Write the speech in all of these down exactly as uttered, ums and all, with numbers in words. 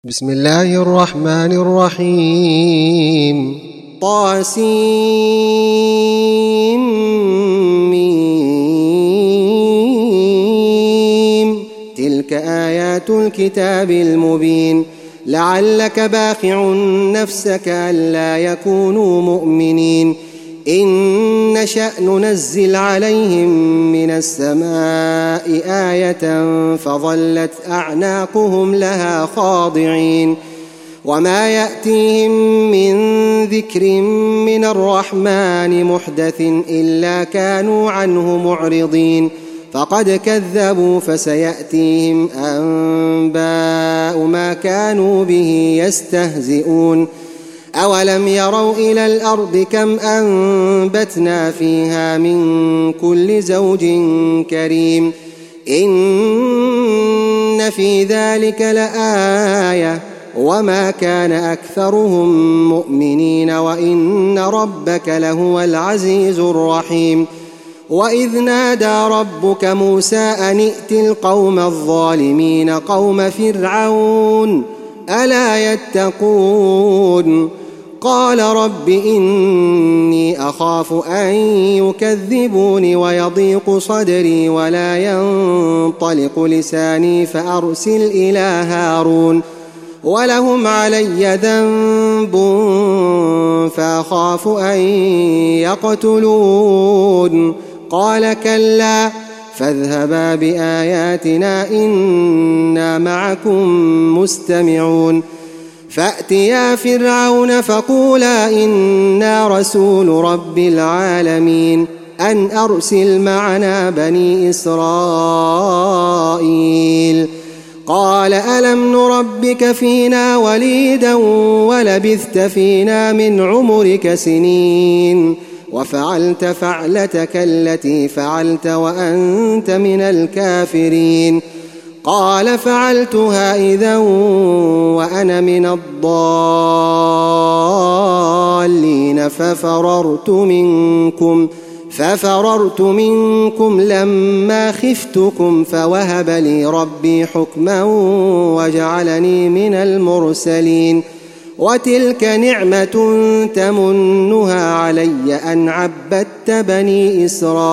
بسم الله الرحمن الرحيم طاسيم تلك آيات الكتاب المبين لعلك باخع نفسك ألا يكونوا مؤمنين إن نشأ ننزل عليهم من السماء آية فظلت أعناقهم لها خاضعين وما يأتيهم من ذكر من الرحمن محدث إلا كانوا عنه معرضين فقد كذبوا فسيأتيهم أنباء ما كانوا به يستهزئون أولم يروا إلى الأرض كم أنبتنا فيها من كل زوج كريم إن في ذلك لآية وما كان أكثرهم مؤمنين وإن ربك لهو العزيز الرحيم وإذ نادى ربك موسى أن ائت القوم الظالمين قوم فرعون ألا يتقون قال رب إني أخاف أن يكذبوني ويضيق صدري ولا ينطلق لساني فأرسل إلى هارون ولهم علي ذنب فأخاف أن يقتلون قال كلا فاذهبا بآياتنا إنا معكم مستمعون فأتيا فرعون فقولا إنا رسول رب العالمين أن أرسل معنا بني إسرائيل قال ألم نربك فينا وليدا ولبثت فينا من عمرك سنين وفعلت فعلتك التي فعلت وأنت من الكافرين قال فعلتها إذا وأنا من الضالين ففررت منكم ففررت منكم لما خفتكم فوهب لي ربي حكما وجعلني من المرسلين وتلك نعمة تمنها علي أن عبدت بني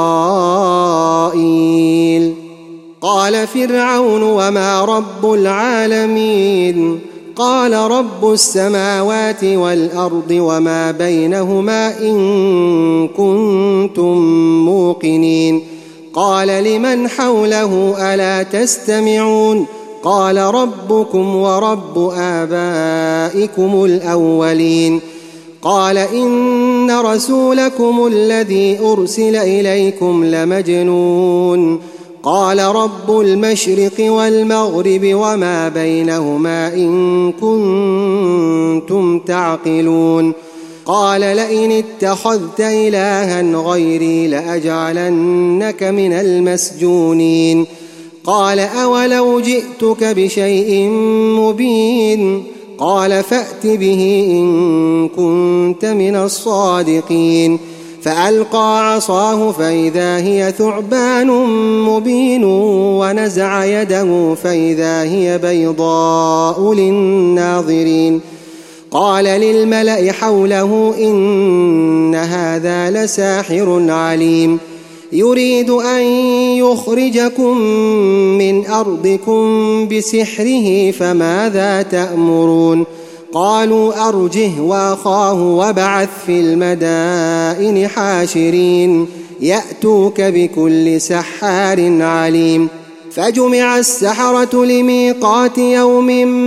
إسرائيل قال فرعون وما رب العالمين قال رب السماوات والأرض وما بينهما إن كنتم موقنين قال لمن حوله ألا تستمعون قال ربكم ورب آبائكم الأولين قال إن رسولكم الذي أرسل إليكم لمجنون قال رب المشرق والمغرب وما بينهما إن كنتم تعقلون قال لئن اتخذت إلها غيري لأجعلنك من المسجونين قال أولو جئتك بشيء مبين قال فأت به إن كنت من الصادقين فألقى عصاه فإذا هي ثعبان مبين ونزع يده فإذا هي بيضاء للناظرين قال للملأ حوله إن هذا لساحر عليم يريد أن يخرجكم من أرضكم بسحره فماذا تأمرون قالوا أرجه وأخاه وابعث في المدائن حاشرين يأتوك بكل سحار عليم فجمع السحرة لميقات يوم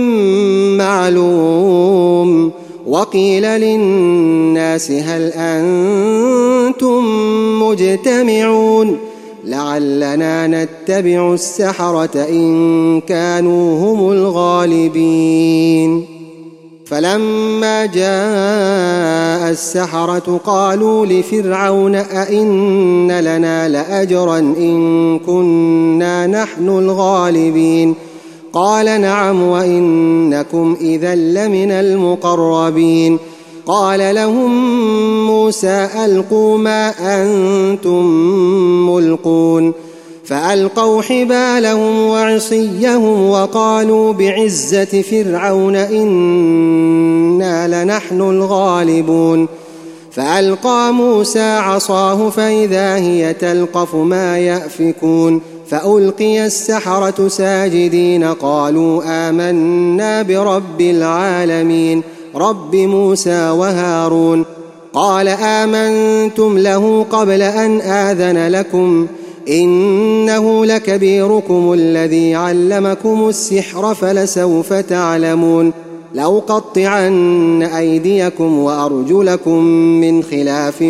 معلوم وقيل للناس هل أنتم مجتمعون لعلنا نتبع السحرة إن كانوا هم الغالبين فلما جاء السحرة قالوا لفرعون أئن لنا لأجرا إن كنا نحن الغالبين قال نعم وإنكم إذا لمن المقربين قال لهم موسى ألقوا ما أنتم ملقون فألقوا حبالهم وعصيهم وقالوا بعزة فرعون إنا لنحن الغالبون فألقى موسى عصاه فإذا هي تلقف ما يأفكون فألقي السحرة ساجدين قالوا آمنا برب العالمين رب موسى وهارون قال آمنتم له قبل أن آذن لكم إنه لكبيركم الذي علمكم السحر فلسوف تعلمون لأقطعن أيديكم وأرجلكم من خلاف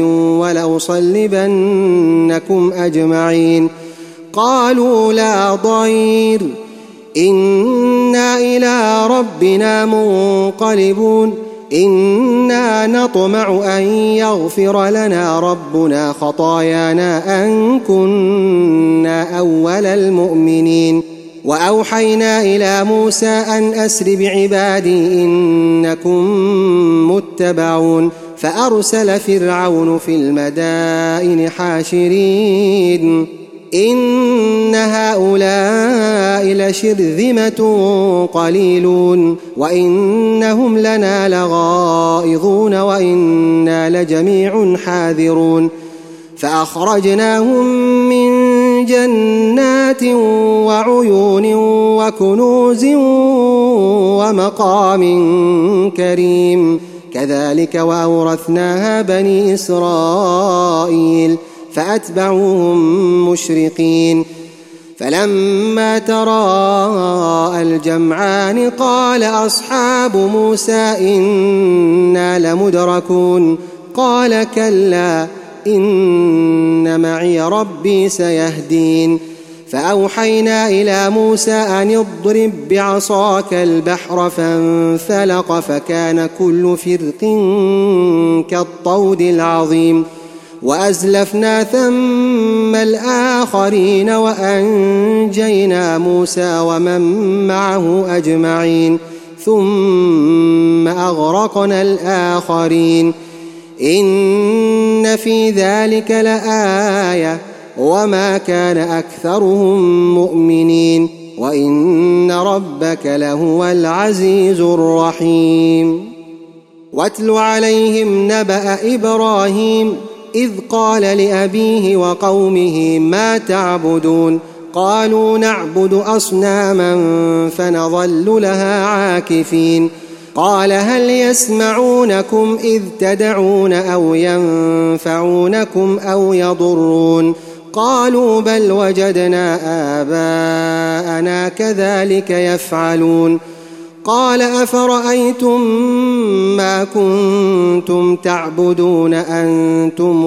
ولأصلبنكم أجمعين قالوا لا ضير إنا إلى ربنا منقلبون إنا نطمع أن يغفر لنا ربنا خطايانا أن كنا أول المؤمنين وأوحينا إلى موسى أن أسر بعبادي إنكم متبعون فأرسل فرعون في المدائن حاشرين إن هؤلاء لشرذمة قليلون وإنهم لنا لغائظون وإنا لجميع حاذرون فأخرجناهم من جنات وعيون وكنوز ومقام كريم كذلك وأورثناها بني إسرائيل فأتبعوهم مشرقين فلما تراءى الجمعان قال أصحاب موسى إنا لمدركون قال كلا إن معي ربي سيهدين فأوحينا إلى موسى أن اضرب بعصاك البحر فانفلق فكان كل فرق كالطود العظيم وأزلفنا ثم الآخرين وأنجينا موسى ومن معه أجمعين ثم أغرقنا الآخرين إن في ذلك لآية وما كان أكثرهم مؤمنين وإن ربك لهو العزيز الرحيم واتل عليهم نبأ إبراهيم إذ قال لأبيه وقومه ما تعبدون قالوا نعبد أصناما فنظل لها عاكفين قال هل يسمعونكم إذ تدعون أو ينفعونكم أو يضرون قالوا بل وجدنا آباءنا كذلك يفعلون قال أفرأيتم ما كنتم تعبدون أنتم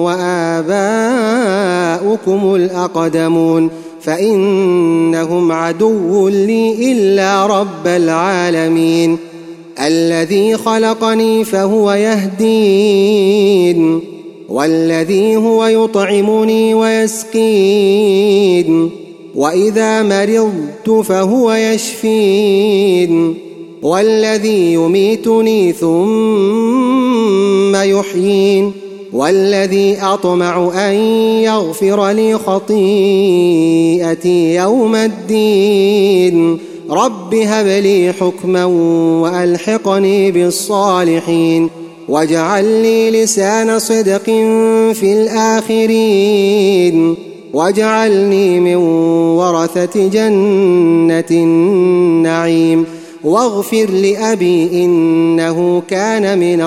وآباؤكم الأقدمون فإنهم عدو لي إلا رب العالمين الذي خلقني فهو يهدين والذي هو يطعمني ويسقين وإذا مرضت فهو يشفين والذي يميتني ثم يحيين والذي أطمع أن يغفر لي خطيئتي يوم الدين رب هب لي حكما وألحقني بالصالحين واجعل لي لسان صدق في الآخرين واجعلني من ورثة جنة النعيم واغفر لأبي إنه كان من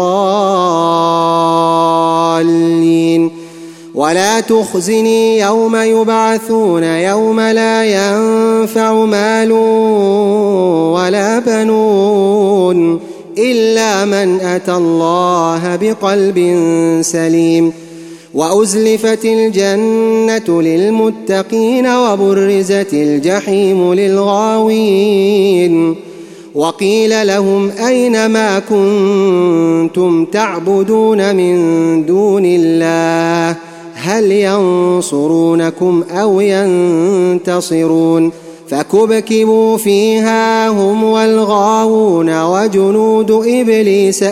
الضالين ولا تخزني يوم يبعثون يوم لا ينفع مال ولا بنون إلا من أتى الله بقلب سليم وأزلفت الجنة للمتقين وبرزت الجحيم للغاوين وقيل لهم أين ما كنتم تعبدون من دون الله هل ينصرونكم أو ينتصرون فكبكبوا فيها هم والغاوون وجنود إبليس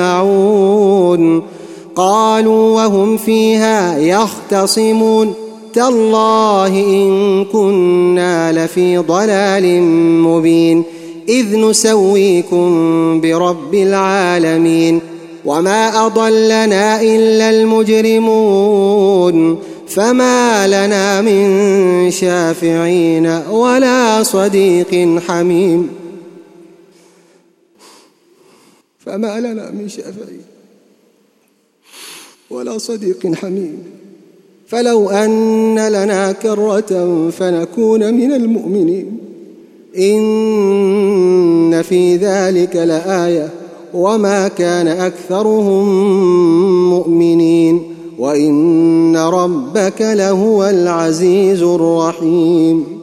أجمعون قالوا وهم فيها يختصمون تالله إن كنا لفي ضلال مبين إذ نسويكم برب العالمين وما أضلنا إلا المجرمون فما لنا من شافعين ولا صديق حميم فما لنا من شافعين ولا صديق حميم فلو أن لنا كرة فنكون من المؤمنين إن في ذلك لآية وما كان أكثرهم مؤمنين وإن ربك لهو العزيز الرحيم